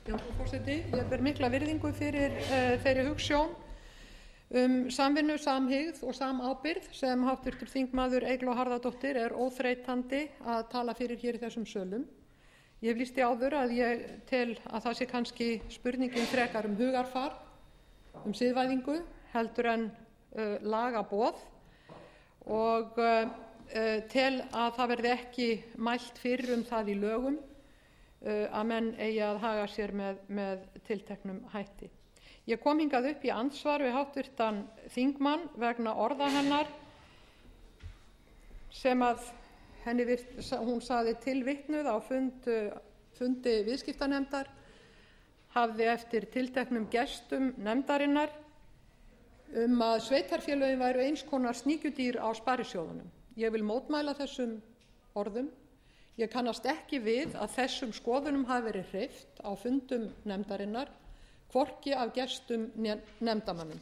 Frú forseti, ég ber mikla virðingu fyrir þeirri hugsjón samvinnu, samhygð og samábyrgð sem háttvirtur þingmaður Eygló Harðardóttir er óþreytandi að tala fyrir hér í þessum sölum. Ég hef lýst því áður að ég tel að það sé kannski spurningin frekar hugarfar, siðvæðingu heldur en lagaboð og tel að það verði ekki mælt fyrir það í lögum að menn eigi að haga sér með tilteknum hætti. Ég kom hingað upp í andsvar við háttvirtan þingmann vegna orða hennar sem að hún sagði tilvitnuð á fundi viðskiptanefndar, hafði eftir tilteknum gestum nefndarinnar að sveitarfélögin væru eins konar sníkjudýr á sparisjóðunum. Ég vil mótmæla þessum orðum. Ég kannast ekki við að þessum skoðunum hafi verið hreyft á fundum nefndarinnar, hvorki af gestum né nefndarmönnum.